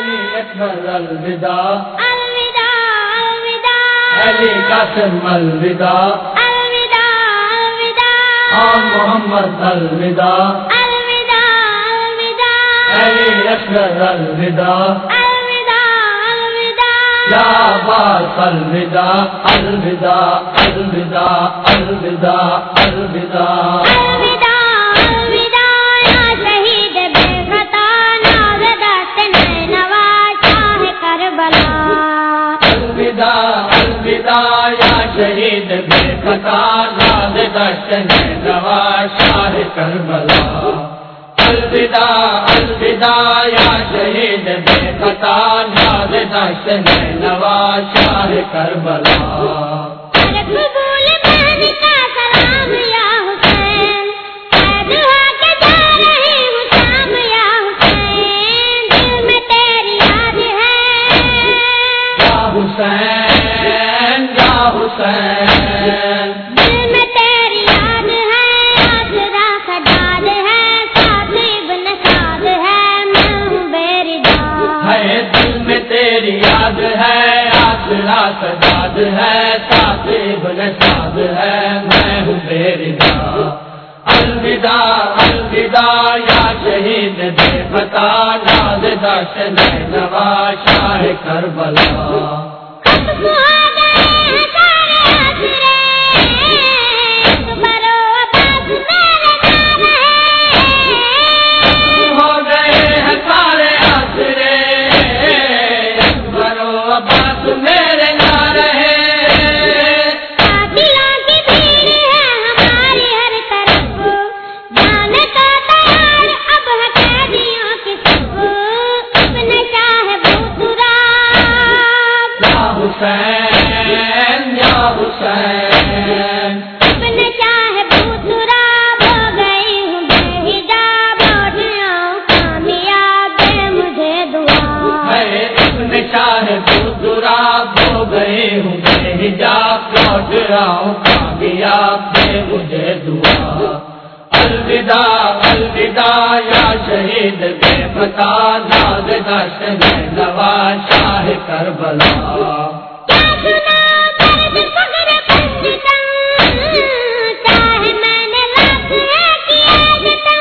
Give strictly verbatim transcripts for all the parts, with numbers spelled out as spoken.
علی اکبر الوداع الوداع الوداع علی قاسم الوداع الوداع الوداع آل محمد الوداع الوداع الوداع علی اکبر الوداع یا عباس الوداع الوداع الوداع الوداع الوداع الوداع الوداع یا شہید بے خطا ناز دست نینوا شاہ کربلا الوداع الوداع یا شہید بے خطا ناز دشت نینوا شاہ کربلا الوداع الوداع یا شہید بے خطا ناز دشت نینوا شاہ کربلا قبول مان کا سلام یا حسین قید ہو کے جا رہی ہوں شام یا حسین دل میں تیری یاد ہے یا حسین یا حسین دل میں تیری یاد ہے آسرا سجاد ہے ساتھ ابن سعد ہے میں ہوں بے رضا ہے دل میں تیری یاد ہے آسرا سجاد ہے ساتھ ابن سعد ہے میں ہوں بے رضا الوداع الوداع یا شہید بے خطا ناز دشت نینوا شاہ کربلا ختم ہو گئے ہیں سارے آسرے اکبر و عباس میرے نام ہے ہو گئے ہیں سارے آسرے اکبر و عباس میرے نہ رہے قاتلوں کی بھیڑ ہے ہماری ہر طرف جانے کو تیار اب ہے قیدیوں کی صف اپنے شاہ بوتراب یا حسین یا حسین اپنے شاہ بوتراب ہو گئی ہوں بے حجاب لوٹ آؤں کامیاب دے مجھے دعا ہے اپنے شاہ بزرگ ہو گئے ہوں بے حجاب لوٹ آؤں کامیاب دے مجھے دعا الوداع الوداع یا شہید بے خطا ناز دشت نینوا شاہ کربلا کیا سنا درد فقر پنجتن چاہے میں نے لاکھ ہے کیا جتن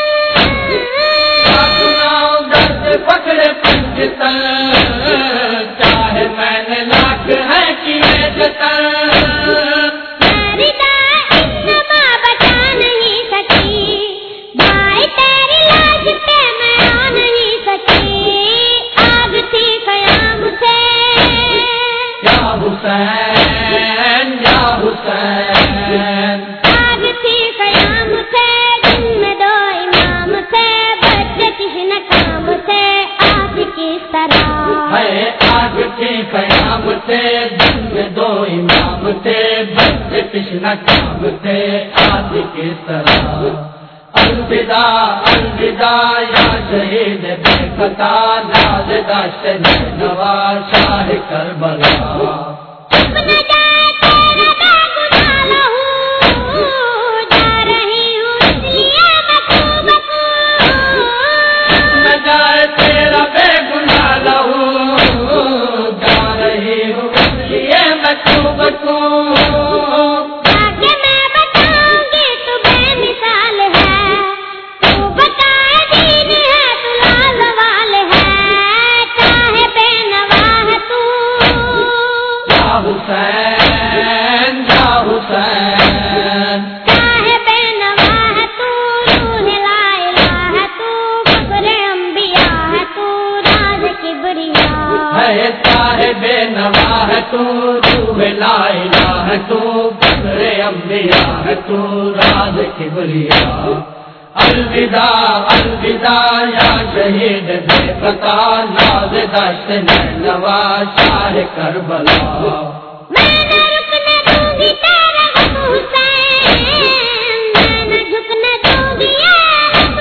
سناؤ درد پکڑے پنجتن چاہے میں نے لاکھ ہے کیے جتن میری دائی انما بچا نہیں سکی دائی تیری لاش پہ میں آ نہیں سکی آگ تھی قیام سے یا حسین یا حسین آگ تھی قیام سے جن میں دو امام تھے بچے کس نہ کام سے آج کس طرح ہے آگ تھی قیام سے دن میں دو امام تھے بچے کشن کام تھے آج کس طرح الوداع الوداع یا شہید بے خطا ناز دشت نینوا شاہ کربلا اپنا جائے تیرا بے گناہ لہو جا رہی ہوں اس لیے بکو بکو نہ جائے تیرا بے گناہ لہو جا رہی ہوں اس لیے میں تو بکو تاکہ میں بتاؤں گی تو بے مثال ہے تو بتائے دین ہے تو لال وال ہے چاہے بے نوا ہے تو یا حسین یا حسین چاہے بے نوا ہے تو روح لا الہ ہے تو فخر انبیاء ہے تو راز کبریا ہے چاہے بے نوا ہے تو روح لا الہ ہے تو فخر انبیاء ہے تو راز کبریا الوداع الوداع یا شہید بے خطا ناز دشت نینوا شاہ کربلا میں نہ رکنے دوں گی تیرا غم حسین میں نہ جھکنے دوں گی اے غم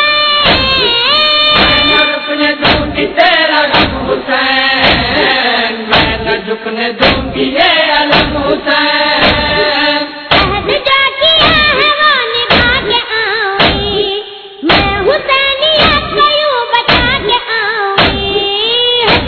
حسین میں نہ رکنے دوں گی تیرا غم حسین میں نہ جھکنے دوں گی یہ علم حسین عہد جو کیا ہے وہ نبھا کے آؤں گی میں حسینیت کو یوں بتا کے آؤں گی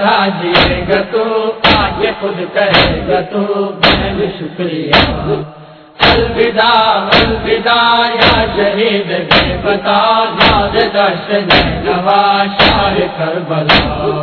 طرح جیے گا تو آگے خود کہے گا تو بہن شکریہ الوداع الوداع یا شہید بے بتا یاد دشت نینوا شاہ کربلا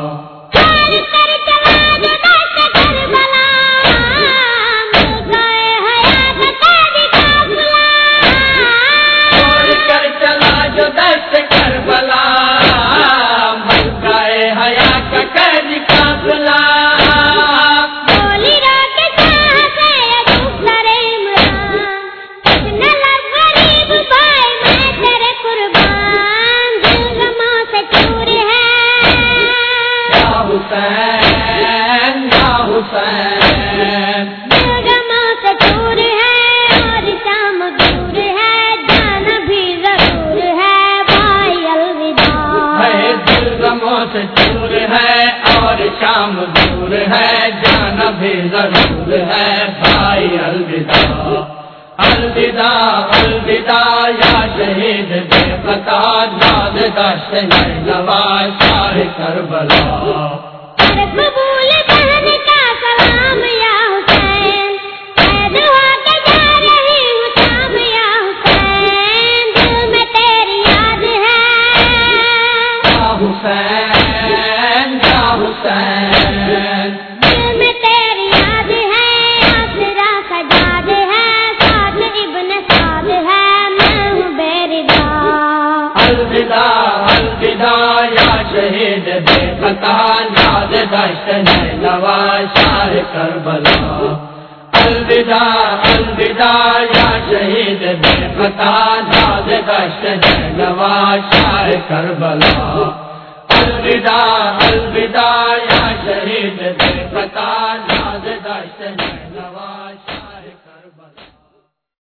سے دور ہے اور شام دور ہے جانا بھی ضرور ہے بھائی الوداع الوداع الوداع یا شہید بے پتا یاد دشت نینوا شاہ کربلا قبول بہن کا سلام یا حسین قید ہو کے جا رہی ہوں شام یا حسین دل میں تیری یاد ہے یا حسین یا حسین دل میں تیری یاد ہے آسرا سجاد ہے سعد ابن سعد ہے میں ہوں بے رضا الوداع الوداع یا شہید بے پتا یاد دشت نینوا شاہ کربلا الوداع الوداع یا شہید بے پتا یاد دشت نینوا شاہ کربلا الوداع الوداع